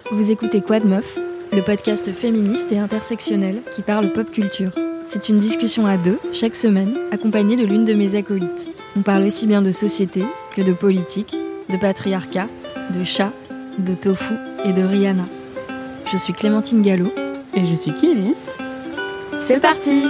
Vous écoutez Quoi de Meuf, le podcast féministe et intersectionnel qui parle pop culture. C'est une discussion à deux, chaque semaine, accompagnée de l'une de mes acolytes. On parle aussi bien de société que de politique, de patriarcat, de chat, de tofu et de Rihanna. Je suis Clémentine Gallo. Et je suis Kémis. C'est parti!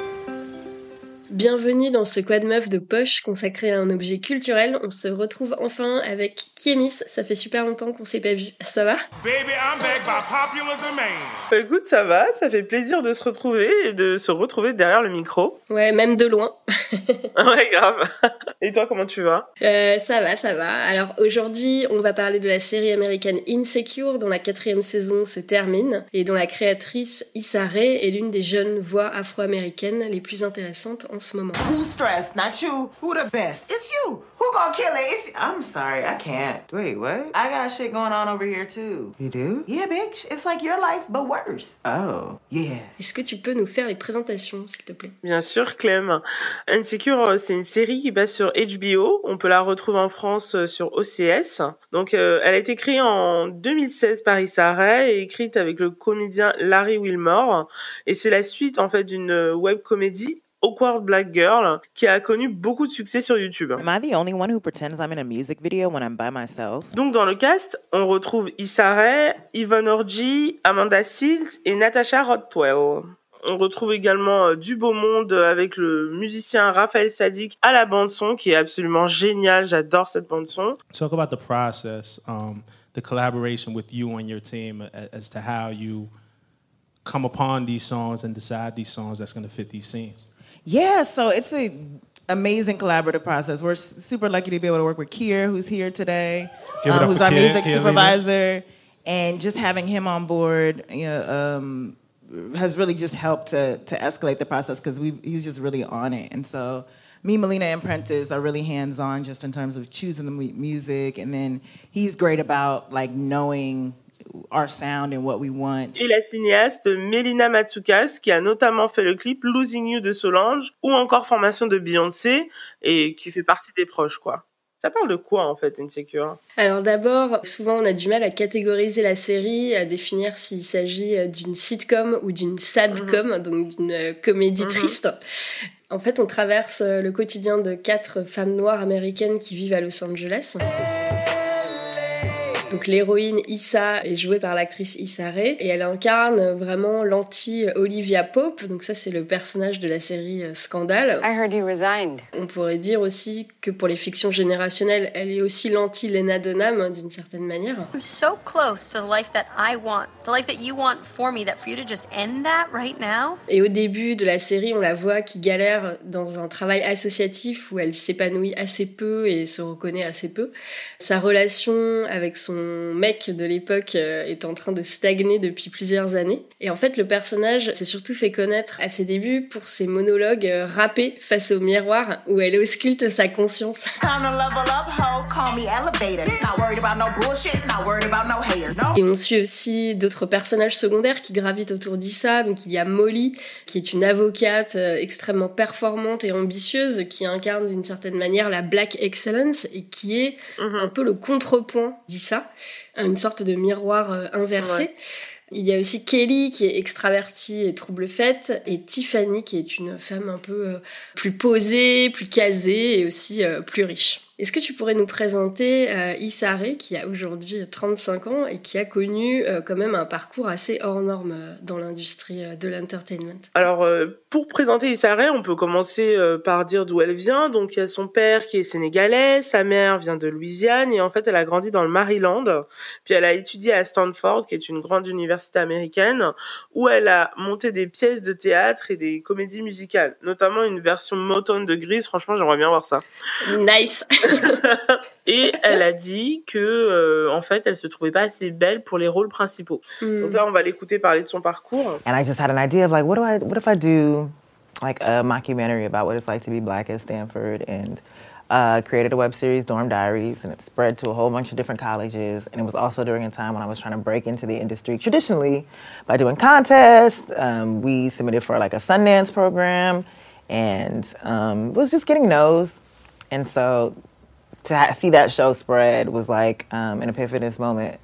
Bienvenue dans ce Quoi de Meuf de poche consacré à un objet culturel. On se retrouve enfin avec Kémis. Ça fait super longtemps qu'on s'est pas vu. Ça va? Baby, I'm back by popular demand. Écoute, ça va, ça fait plaisir de se retrouver et de se retrouver derrière le micro. Ouais, même de loin. Ouais, grave. Et toi, comment tu vas? Ça va. Alors aujourd'hui, on va parler de la série américaine Insecure, dont la 4e saison se termine et dont la créatrice Issa Rae est l'une des jeunes voix afro-américaines les plus intéressantes en ce moment. Who's stressed? Not you. Who the best? It's you. Who gonna kill it? It's you. I'm sorry, I can't. Wait, what? I got shit going on over here too. You do? Yeah, bitch. It's like your life, but worse. Oh, yeah. Est-ce que tu peux nous faire les présentations, s'il te plaît? Bien sûr, Clem. Insecure, c'est une série qui passe sur HBO. On peut la retrouver en France sur OCS. Donc, elle a été créée en 2016 par Issa Rae et écrite avec le comédien Larry Wilmore. Et c'est la suite, en fait, d'une web comédie Awkward Black Girl, qui a connu beaucoup de succès sur YouTube. Am I the only one who pretends I'm in a music video when I'm by myself? Donc dans le cast, on retrouve Issa Rae, Yvonne Orji, Amanda Seales et Natasha Rothwell. On retrouve également du beau monde avec le musicien Raphaël Saadiq à la bande-son, qui est absolument génial, j'adore cette bande-son. Talk about the process, the collaboration with you and your team as to how you come upon these songs and decide these songs that's going to fit these scenes. Yeah, so it's an amazing collaborative process. We're super lucky to be able to work with Kier, who's here today, who's our music supervisor, and just having him on board has really just helped to escalate the process because he's just really on it. And so me, Melina, and Prentice are really hands-on just in terms of choosing the music, and then he's great about like knowing our sound and what we want. Et la cinéaste Melina Matsoukas, qui a notamment fait le clip Losing You de Solange, ou encore Formation de Beyoncé, et qui fait partie des proches, quoi. Ça parle de quoi, en fait, Insecure? Alors d'abord, souvent on a du mal à catégoriser la série, à définir s'il s'agit d'une sitcom ou d'une sadcom, donc d'une comédie triste. En fait, on traverse le quotidien de 4 femmes noires américaines qui vivent à Los Angeles. Donc l'héroïne Issa est jouée par l'actrice Issa Rae et elle incarne vraiment l'anti-Olivia Pope. Donc ça, c'est le personnage de la série Scandale. I heard you resigned. On pourrait dire aussi que pour les fictions générationnelles, elle est aussi l'anti-Lena Dunham d'une certaine manière. I'm so close to the life that I want, the life that you want for me, that for you to just end that right now. Et au début de la série, on la voit qui galère dans un travail associatif où elle s'épanouit assez peu et se reconnaît assez peu. Sa relation avec son mec de l'époque est en train de stagner depuis plusieurs années. Et en fait, le personnage s'est surtout fait connaître à ses débuts pour ses monologues rappés face au miroir où elle ausculte sa conscience. Et on suit aussi d'autres personnages secondaires qui gravitent autour d'Issa. Donc il y a Molly, qui est une avocate extrêmement performante et ambitieuse, qui incarne d'une certaine manière la Black Excellence et qui est un peu le contrepoint d'Issa. Une sorte de miroir inversé. Ouais. Il y a aussi Kelly qui est extravertie et trouble-faite et Tiffany qui est une femme un peu plus posée, plus casée et aussi plus riche. Est-ce que tu pourrais nous présenter Issa Rae qui a aujourd'hui 35 ans et qui a connu quand même un parcours assez hors norme dans l'industrie de l'entertainment? Alors, pour présenter Issa Rae, on peut commencer par dire d'où elle vient. Donc, il y a son père qui est sénégalais, sa mère vient de Louisiane et en fait, elle a grandi dans le Maryland. Puis, elle a étudié à Stanford, qui est une grande université américaine, où elle a monté des pièces de théâtre et des comédies musicales, notamment une version Motown de Grease. Franchement, j'aimerais bien voir ça. Nice. Et elle a dit que en fait elle se trouvait pas assez belle pour les rôles principaux. Donc là on va l'écouter parler de son parcours. And I just had an idea of like what if I do like a mockumentary about what it's like to be black at Stanford, and created a web series, Dorm Diaries, and it spread to a whole bunch of different colleges. And it was also during a time when I was trying to break into the industry traditionally by doing contests. We submitted for like a Sundance program, and was just getting no's. And so to see that show spread was like an epiphanous moment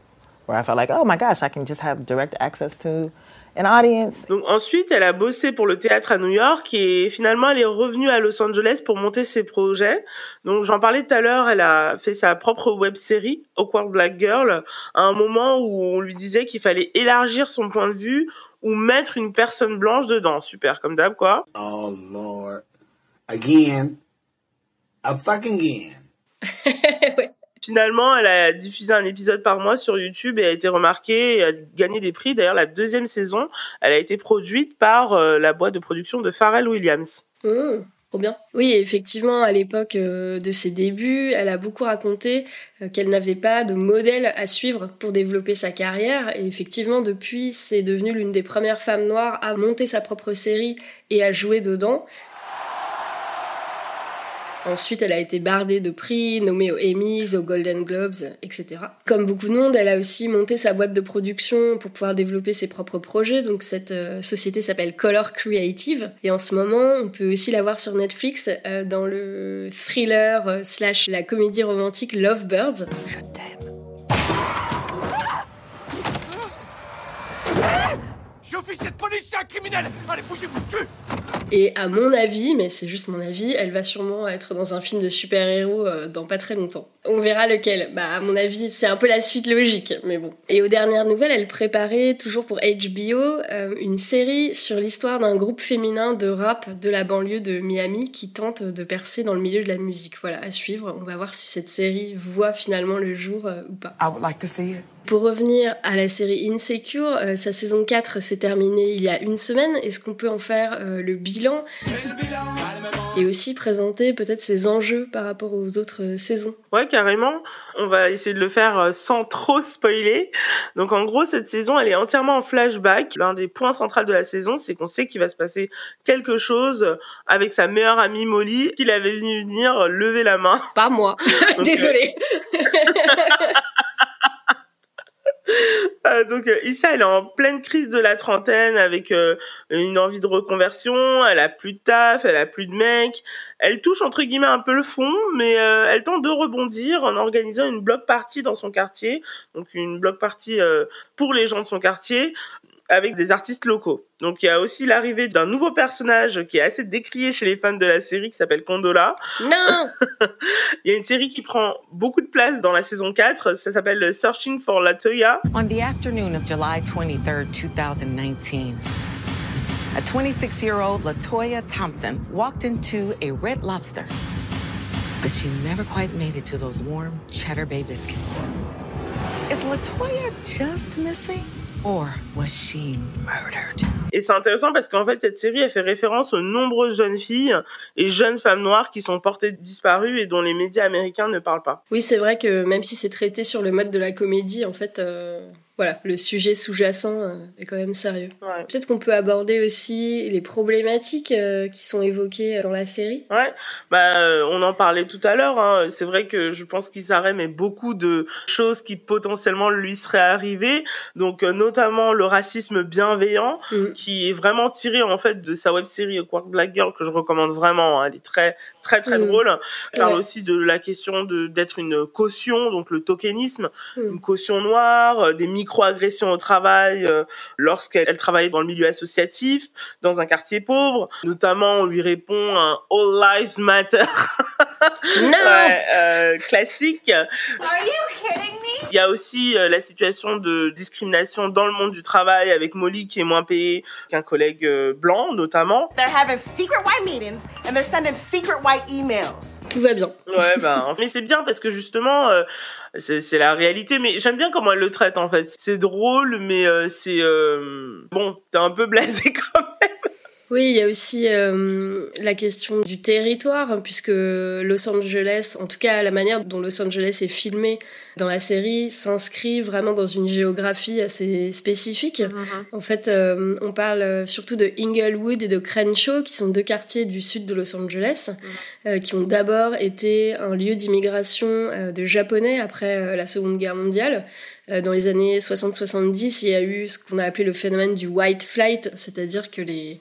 where I felt like, oh my gosh, I can just have direct access to an audience. Donc ensuite, elle a bossé pour le théâtre à New York et finalement, elle est revenue à Los Angeles pour monter ses projets. Donc j'en parlais tout à l'heure, elle a fait sa propre web-série, Awkward Black Girl, à un moment où on lui disait qu'il fallait élargir son point de vue ou mettre une personne blanche dedans. Super, comme d'hab, quoi. Oh Lord. Again. A fucking again. Ouais. Finalement, elle a diffusé un épisode par mois sur YouTube et a été remarquée et a gagné des prix. D'ailleurs, la 2e saison, elle a été produite par la boîte de production de Pharrell Williams. Trop bien. Oui, effectivement, à l'époque de ses débuts, elle a beaucoup raconté qu'elle n'avait pas de modèle à suivre pour développer sa carrière. Et effectivement, depuis, c'est devenu l'une des premières femmes noires à monter sa propre série et à jouer dedans. Ensuite, elle a été bardée de prix, nommée aux Emmys, aux Golden Globes, etc. Comme beaucoup de monde, elle a aussi monté sa boîte de production pour pouvoir développer ses propres projets. Donc cette société s'appelle Color Creative. Et en ce moment, on peut aussi la voir sur Netflix dans le thriller / la comédie romantique Lovebirds. Je t'aime. Je suis officier de police, c'est un criminel. Allez, bougez-vous, cul. Et à mon avis, mais c'est juste mon avis, elle va sûrement être dans un film de super-héros dans pas très longtemps. On verra lequel. Bah, à mon avis, c'est un peu la suite logique, mais bon. Et aux dernières nouvelles, elle préparait, toujours pour HBO, une série sur l'histoire d'un groupe féminin de rap de la banlieue de Miami qui tente de percer dans le milieu de la musique. Voilà, à suivre. On va voir si cette série voit finalement le jour ou pas. I would like to see it. Pour revenir à la série Insecure, sa saison 4 s'est terminée il y a une semaine. Est-ce qu'on peut en faire le bilan et aussi présenter peut-être ses enjeux par rapport aux autres saisons? Ouais, carrément. On va essayer de le faire sans trop spoiler. Donc en gros, cette saison, elle est entièrement en flashback. L'un des points centraux de la saison, c'est qu'on sait qu'il va se passer quelque chose avec sa meilleure amie Molly, qu'il avait vu venir lever la main. Pas moi. Désolée. Donc Issa, elle est en pleine crise de la trentaine avec une envie de reconversion, elle a plus de taf, elle a plus de mec, elle touche entre guillemets un peu le fond, mais elle tente de rebondir en organisant une block party dans son quartier, donc une block party pour les gens de son quartier, avec des artistes locaux. Donc il y a aussi l'arrivée d'un nouveau personnage qui est assez décrié chez les fans de la série qui s'appelle Condola. Non. Il y a une série qui prend beaucoup de place dans la saison 4, ça s'appelle Searching for Latoya. On the afternoon of July 23rd, 2019, a 26-year-old Latoya Thompson walked into a Red Lobster, but she never quite made it to those warm Cheddar Bay biscuits. Is Latoya just missing? Or was she murdered? Et c'est intéressant parce qu'en fait, cette série, elle fait référence aux nombreuses jeunes filles et jeunes femmes noires qui sont portées disparues et dont les médias américains ne parlent pas. Oui, c'est vrai que même si c'est traité sur le mode de la comédie, en fait, voilà, le sujet sous-jacent est quand même sérieux. Ouais. Peut-être qu'on peut aborder aussi les problématiques qui sont évoquées dans la série. Ouais, on en parlait tout à l'heure. Hein. C'est vrai que je pense qu'Issa Rae met beaucoup de choses qui potentiellement lui seraient arrivées. Donc notamment le racisme bienveillant, qui est vraiment tiré en fait de sa web-série Awkward Black Girl que je recommande vraiment. Hein. Elle est très très très drôle. Elle parle aussi de la question d'être une caution, donc le tokenisme, une caution noire, des micro-agressions au travail lorsqu'elle travaillait dans le milieu associatif, dans un quartier pauvre. Notamment, on lui répond un « All lives matter ». Non. Classique. Are you kidding me? Il y a aussi la situation de discrimination dans le monde du travail avec Molly qui est moins payée qu'un collègue blanc, notamment. They're having secret white meetings and they're sending secret white emails. Tout va bien. Ouais, mais c'est bien parce que justement, c'est la réalité. Mais j'aime bien comment elle le traite, en fait. C'est drôle, mais c'est... Bon, t'es un peu blasé quand même. Oui, il y a aussi la question du territoire, puisque Los Angeles, en tout cas la manière dont Los Angeles est filmé dans la série, s'inscrit vraiment dans une géographie assez spécifique. En fait, on parle surtout de Inglewood et de Crenshaw, qui sont deux quartiers du sud de Los Angeles, qui ont d'abord été un lieu d'immigration de Japonais après la Seconde Guerre mondiale. Dans les années 60-70, il y a eu ce qu'on a appelé le phénomène du white flight, c'est-à-dire que les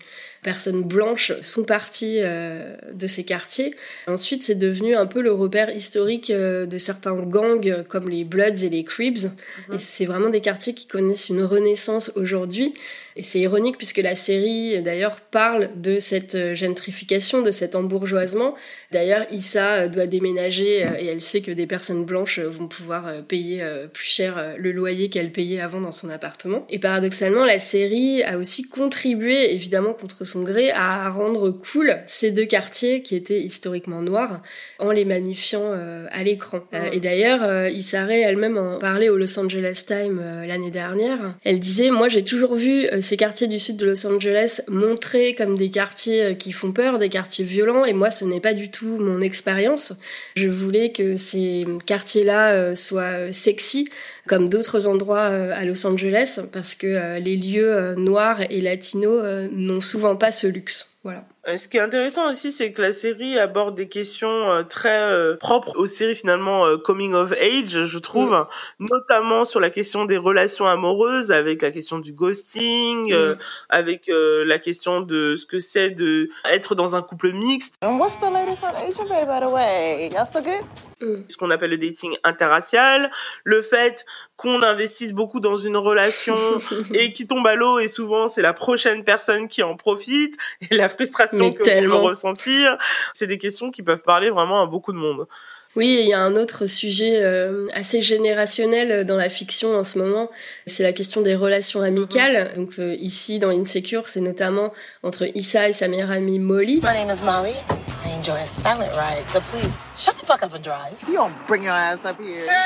personnes blanches sont parties de ces quartiers. Ensuite, c'est devenu un peu le repère historique de certains gangs comme les Bloods et les Crips. Et c'est vraiment des quartiers qui connaissent une renaissance aujourd'hui. Et c'est ironique puisque la série, d'ailleurs, parle de cette gentrification, de cet embourgeoisement. D'ailleurs, Issa doit déménager et elle sait que des personnes blanches vont pouvoir payer plus cher le loyer qu'elle payait avant dans son appartement. Et paradoxalement, la série a aussi contribué, évidemment contre son gré, à rendre cool ces deux quartiers qui étaient historiquement noirs en les magnifiant à l'écran. Et d'ailleurs, Issa Rae elle-même en parlait au Los Angeles Times l'année dernière. Elle disait « Moi, j'ai toujours vu ces quartiers du sud de Los Angeles montrés comme des quartiers qui font peur, des quartiers violents, et moi, ce n'est pas du tout mon expérience. Je voulais que ces quartiers-là soient sexy, comme d'autres endroits à Los Angeles, parce que les lieux noirs et latinos n'ont souvent pas ce luxe. Voilà. Ce qui est intéressant aussi, c'est que la série aborde des questions très propres aux séries finalement coming of age, je trouve, notamment sur la question des relations amoureuses, avec la question du ghosting, avec la question de ce que c'est de être dans un couple mixte. And what's the latest on Asian Bay, by the way? Y'all still good? Ce qu'on appelle le dating interracial, le fait qu'on investisse beaucoup dans une relation et qui tombe à l'eau, et souvent c'est la prochaine personne qui en profite, et la frustration que l'on peut ressentir. C'est des questions qui peuvent parler vraiment à beaucoup de monde. Oui, il y a un autre sujet assez générationnel dans la fiction en ce moment, c'est la question des relations amicales. Donc ici, dans Insecure, c'est notamment entre Issa et sa meilleure amie Molly. My name is Molly. I enjoy a silent ride, so please shut the fuck up and drive. You don't bring your ass up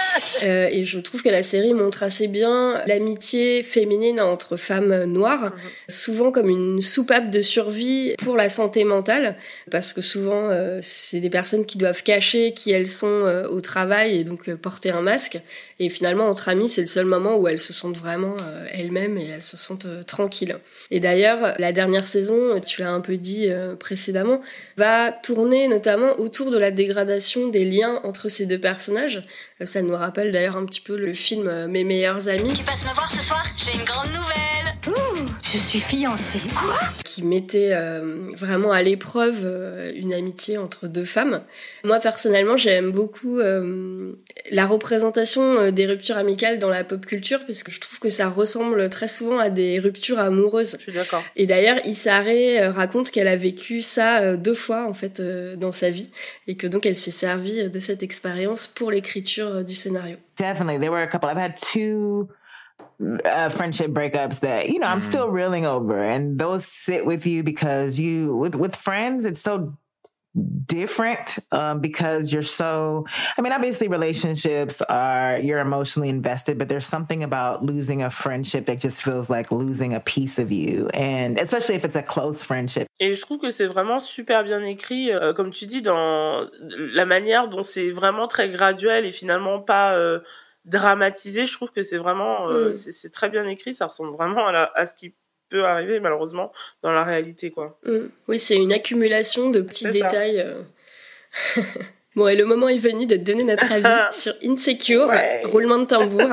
here. Et je trouve que la série montre assez bien l'amitié féminine entre femmes noires, souvent comme une soupape de survie pour la santé mentale, parce que souvent c'est des personnes qui doivent cacher qui elles sont au travail et donc porter un masque. Et finalement, entre amies, c'est le seul moment où elles se sentent vraiment elles-mêmes et elles se sentent tranquilles. Et d'ailleurs, la dernière saison, tu l'as un peu dit précédemment, va tourner notamment autour de la dégradation des liens entre ces deux personnages. Ça nous rappelle d'ailleurs un petit peu le film Mes meilleurs amis. Tu passes me voir ce soir? J'ai une grande nouvelle. Ouh, je suis fiancée. Quoi? Qui mettait vraiment à l'épreuve une amitié entre deux femmes. Moi, personnellement, j'aime beaucoup la représentation des ruptures amicales dans la pop culture, parce que je trouve que ça ressemble très souvent à des ruptures amoureuses. Je suis d'accord. Et d'ailleurs, Issa Rae raconte qu'elle a vécu ça 2 fois, en fait, dans sa vie, et que donc elle s'est servie de cette expérience pour l'écriture du scénario. Definitely. There were a couple. I've had 2 friendship breakups that, you know, I'm still reeling over, and those sit with you because you, with friends, it's so different because you're so, I mean, obviously relationships are, you're emotionally invested, but there's something about losing a friendship that just feels like losing a piece of you, and especially if it's a close friendship. Et je trouve que c'est vraiment super bien écrit, comme tu dis, dans la manière dont c'est vraiment très graduel et finalement pas dramatisé. Je trouve que c'est vraiment c'est très bien écrit, ça ressemble vraiment à ce qui peut arriver malheureusement dans la réalité, quoi. Oui, c'est une accumulation de petits détails. Bon, et le moment est venu de donner notre avis sur Insecure. Ouais. Roulement de tambour.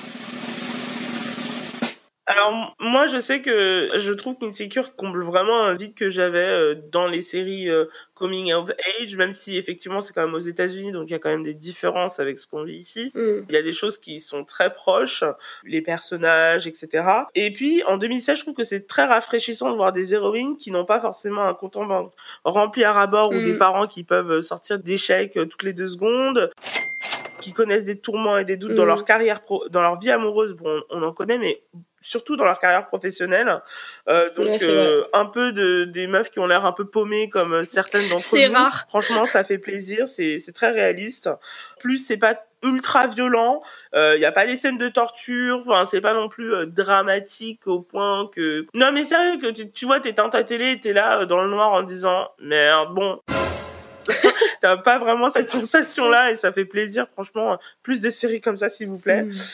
Alors moi je sais que je trouve qu'Insecure comble vraiment un vide que j'avais dans les séries coming of age, même si effectivement c'est quand même aux États-Unis, donc il y a quand même des différences avec ce qu'on vit ici. Il y a des choses qui sont très proches, les personnages, etc. Et puis en 2016, je trouve que c'est très rafraîchissant de voir des héroïnes qui n'ont pas forcément un compte en banque rempli à ras-bord, ou des parents qui peuvent sortir d'échecs toutes les 2 secondes, qui connaissent des tourments et des doutes dans leur carrière dans leur vie amoureuse. Bon, on en connaît, mais surtout dans leur carrière professionnelle. Donc un peu des meufs qui ont l'air un peu paumées comme certaines d'entre nous. C'est rare. Franchement, ça fait plaisir, c'est très réaliste. Plus c'est pas ultra violent, y a pas des scènes de torture, enfin c'est pas non plus dramatique au point que... Non mais sérieux, que tu vois, t'es dans ta télé et t'es là dans le noir en disant merde, bon... T'as pas vraiment cette sensation-là et ça fait plaisir, franchement. Plus de séries comme ça, s'il vous plaît.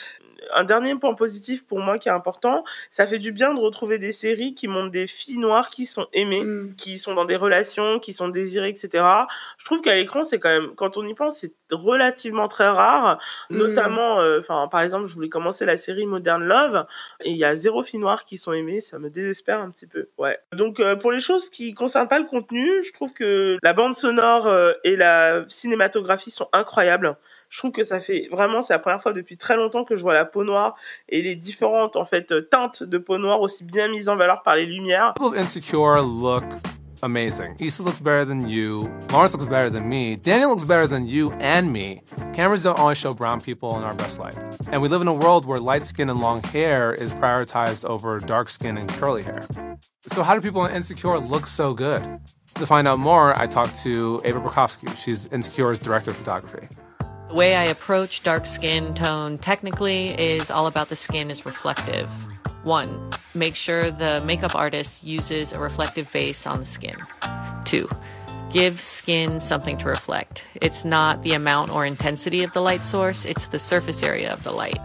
un dernier point positif pour moi qui est important, ça fait du bien de retrouver des séries qui montrent des filles noires qui sont aimées, qui sont dans des relations, qui sont désirées, etc. Je trouve qu'à l'écran, c'est quand même, quand on y pense, c'est relativement très rare. Notamment, par exemple, je voulais commencer la série Modern Love et il y a 0 filles noires qui sont aimées, ça me désespère un petit peu. Ouais. Donc pour les choses qui concernent pas le contenu, je trouve que la bande sonore et la cinématographie sont incroyables. Je trouve que ça fait vraiment, c'est la première fois depuis très longtemps que je vois la peau noire et les différentes en fait teintes de peau noire aussi bien mises en valeur par les lumières. People of Insecure look amazing. Issa looks better than you. Lawrence looks better than me. Daniel looks better than you and me. Cameras don't always show brown people in our best light. And we live in a world where light skin and long hair is prioritized over dark skin and curly hair. So how do people in Insecure look so good? To find out more, I talked to Ava Brokowski. She's Insecure's director of photography. The way I approach dark skin tone technically is all about the skin is reflective. 1, make sure the makeup artist uses a reflective base on the skin. 2, give skin something to reflect. It's not the amount or intensity of the light source, it's the surface area of the light.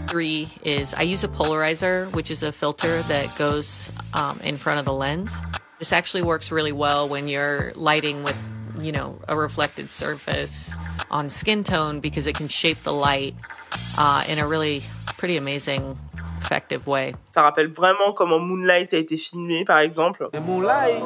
3 is I use a polarizer, which is a filter that goes in front of the lens. This actually works really well when you're lighting with, a reflected surface on skin tone because it can shape the light in a really pretty amazing, effective way. Ça rappelle vraiment comment Moonlight a été filmé, par exemple. Moonlight,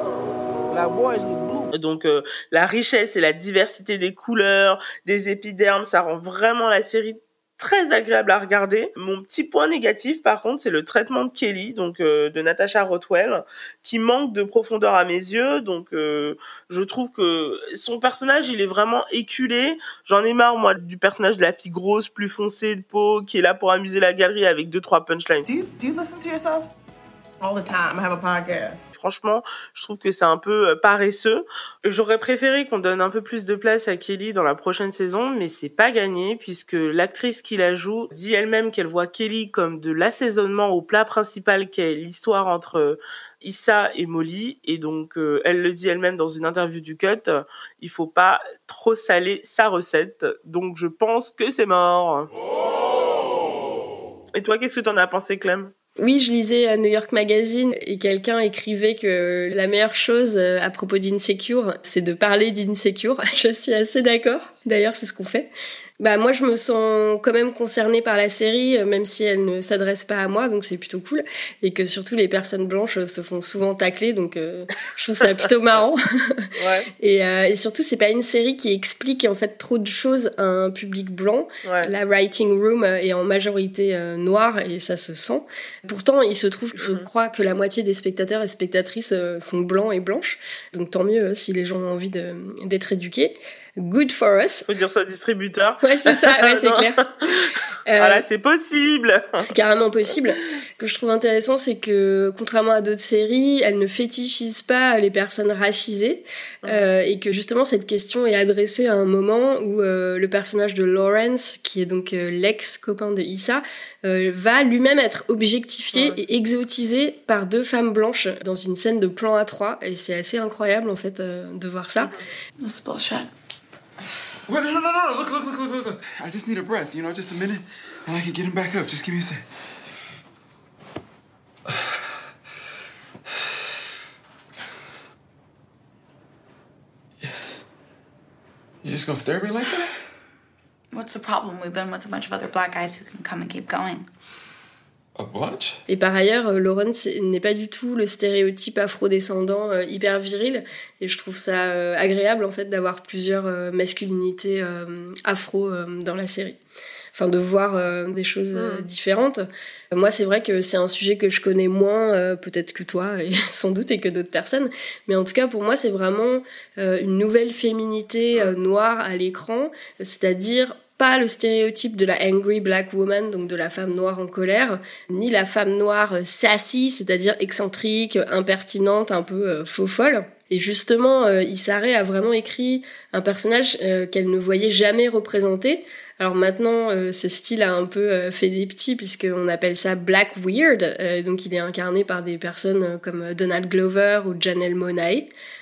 Black Boys look blue. Donc la richesse et la diversité des couleurs, des épidermes, ça rend vraiment la série très agréable à regarder. Mon petit point négatif, par contre, c'est le traitement de Kelly, donc de Natasha Rothwell, qui manque de profondeur à mes yeux. Donc, je trouve que son personnage, il est vraiment éculé. J'en ai marre, moi, du personnage de la fille grosse, plus foncée de peau, qui est là pour amuser la galerie avec 2-3 punchlines. Do you listen to yourself? All the time. I have a podcast. Franchement, je trouve que c'est un peu paresseux. J'aurais préféré qu'on donne un peu plus de place à Kelly dans la prochaine saison, mais c'est pas gagné puisque l'actrice qui la joue dit elle-même qu'elle voit Kelly comme de l'assaisonnement au plat principal qu'est l'histoire entre Issa et Molly, et donc elle le dit elle-même dans une interview du Cut, il faut pas trop saler sa recette, donc je pense que c'est mort. Et toi, qu'est-ce que t'en as pensé, Clem ? Oui, je lisais à New York Magazine et quelqu'un écrivait que la meilleure chose à propos d'Insecure, c'est de parler d'Insecure. Je suis assez d'accord. D'ailleurs, c'est ce qu'on fait. Moi, je me sens quand même concernée par la série, même si elle ne s'adresse pas à moi, donc c'est plutôt cool. Et que surtout, les personnes blanches se font souvent tacler, donc je trouve ça plutôt marrant. Ouais. Et surtout, c'est pas une série qui explique en fait trop de choses à un public blanc. Ouais. La writing room est en majorité noire, et ça se sent. Pourtant, il se trouve, je crois, que la moitié des spectateurs et spectatrices sont blancs et blanches. Donc tant mieux si les gens ont envie d'être éduqués. Good for us. Faut dire ça au distributeur. Ouais, c'est ça, ouais, c'est clair. Voilà, c'est possible. C'est carrément possible. Ce que je trouve intéressant, c'est que, contrairement à d'autres séries, elle ne fétichise pas les personnes racisées, et que justement, cette question est adressée à un moment où le personnage de Lawrence, qui est donc l'ex-copain de Issa, va lui-même être objectifié et exotisé par 2 femmes blanches dans une scène de plan à 3, et c'est assez incroyable, en fait, de voir ça. That's bullshit. Wait, no. Look. I just need a breath, just a minute, and I can get him back up. Just give me a sec. You just gonna stare at me like that? What's the problem? We've been with a bunch of other black guys who can come and keep going. Et par ailleurs, Lawrence n'est pas du tout le stéréotype afro-descendant hyper viril, et je trouve ça agréable en fait d'avoir plusieurs masculinités afro dans la série. Enfin, de voir des choses différentes. Moi, c'est vrai que c'est un sujet que je connais moins, peut-être que toi, et sans doute, et que d'autres personnes. Mais en tout cas, pour moi, c'est vraiment une nouvelle féminité noire à l'écran, c'est-à-dire pas le stéréotype de la angry black woman, donc de la femme noire en colère, ni la femme noire sassy, c'est-à-dire excentrique, impertinente, un peu faux-folle. Et justement, Issa Rae a vraiment écrit un personnage qu'elle ne voyait jamais représenté. Alors maintenant, ce style a un peu fait des petits, puisqu'on appelle ça Black Weird. Donc il est incarné par des personnes comme Donald Glover ou Janelle Monáe.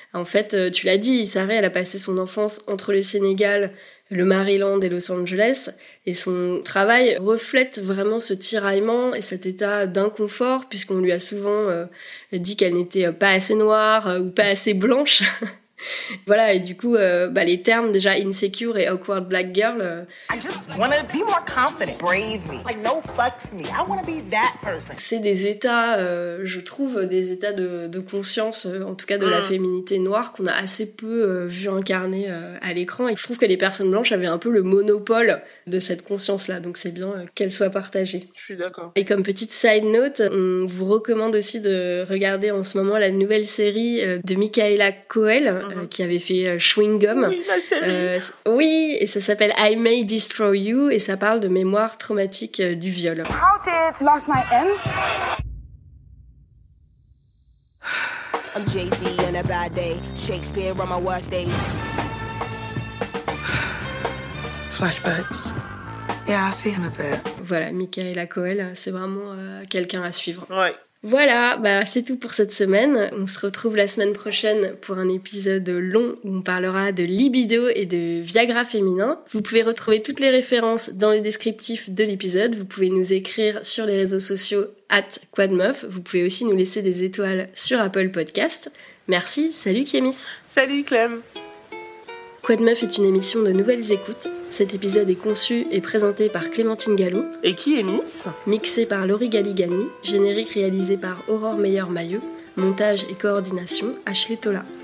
En fait, tu l'as dit, Issa Rae, elle a passé son enfance entre le Sénégal, le Maryland et Los Angeles, et son travail reflète vraiment ce tiraillement et cet état d'inconfort, puisqu'on lui a souvent dit qu'elle n'était pas assez noire ou pas assez blanche. Voilà, et du coup, les termes déjà insecure et awkward black girl. I just wanna be more confident, brave me, like no fucks me. I wanna be that person. C'est des états, je trouve, des états de conscience, en tout cas de la féminité noire, qu'on a assez peu vu incarner à l'écran. Et je trouve que les personnes blanches avaient un peu le monopole de cette conscience-là, donc c'est bien qu'elle soit partagée. Je suis d'accord. Et comme petite side note, on vous recommande aussi de regarder en ce moment la nouvelle série de Michaela Coel, qui avait fait Chewing Gum. Oui, la série. Oui, et ça s'appelle I May Destroy You, et ça parle de mémoire traumatique du viol. How did last night end? I'm Jay-Z on a bad day. Shakespeare on my worst days. Flashbacks. Yeah, I see him a bit. Voilà, Michaela Coel, c'est vraiment quelqu'un à suivre. Ouais. Voilà, c'est tout pour cette semaine. On se retrouve la semaine prochaine pour un épisode long où on parlera de libido et de Viagra féminin. Vous pouvez retrouver toutes les références dans le descriptif de l'épisode. Vous pouvez nous écrire sur les réseaux sociaux @quadmeuf. Vous pouvez aussi nous laisser des étoiles sur Apple Podcast. Merci, salut Kémis. Salut Clem. Quad Meuf est une émission de Nouvelles Écoutes. Cet épisode est conçu et présenté par Clémentine Gallo. Et qui est Miss ? Mixé par Laurie Galigani. Générique réalisé par Aurore Meyer-Mailleux. Montage et coordination, Ashley Tola.